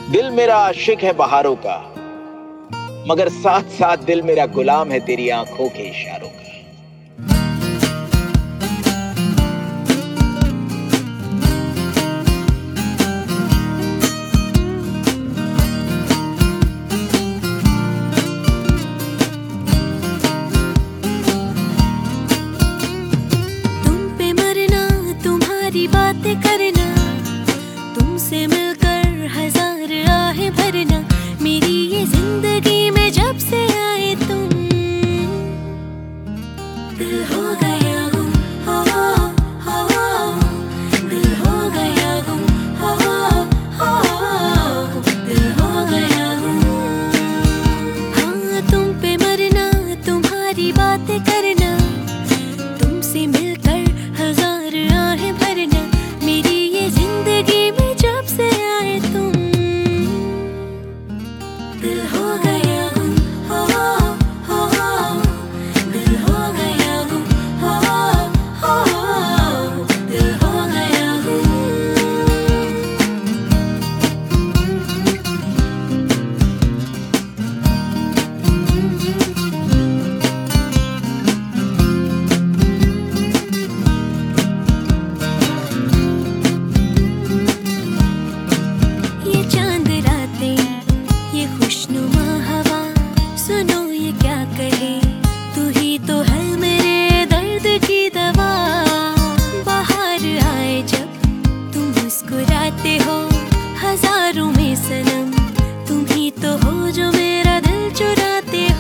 दिल मेरा आशिक है बहारों का, मगर साथ साथ दिल मेरा गुलाम है तेरी आंखों के इशारों का। तुम पे मरना, तुम्हारी बातें करना, तुमसे मिलकर हजार आहें भरना, मेरी ये जिंदगी में जब से आए तुम, दिल हो गया हूँ, हो दिल हो गया हूँ, हो दिल हो गया हूँ। हाँ, तुम पे मरना, तुम्हारी बातें करना, तुमसे मिलकर हजार आहें भरना, मेरी ये जिंदगी में जब से आए तुम, दिल हो गया हूँ, हो दिल हो गया हूँ, हो दिल हो गया हूँ। ये चांद रातें, ये खुशनुमा हवा, सुनो ये क्या कहे, तू ही तो है मेरे दर्द की दवा। बाहर आए जब तुम मुस्कुराते हो, हजारों में सनम तुम ही तो हो जो मेरा दिल चुराते